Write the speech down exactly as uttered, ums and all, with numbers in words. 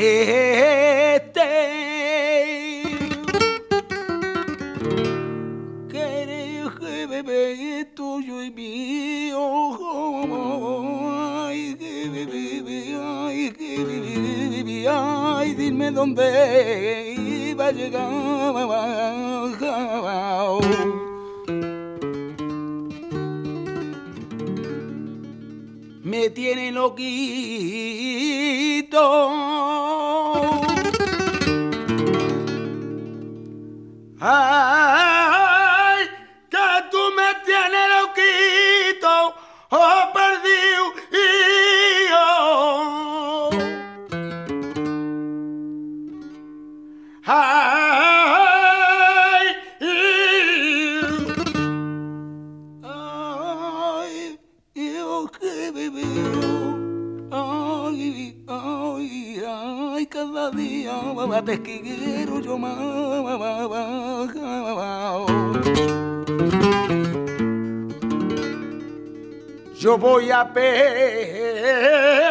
este que bebé tuyo y mío. Ay, que bebé, ay, que bebé, ay, dime dónde iba a llegar. Me tiene loquito. Ay, que tú me tienes loquito, oh perdido y yo. Ay, ay, yo que vivo, ay, ay, ay, cada día más te quiero yo más. Yo voy a pedir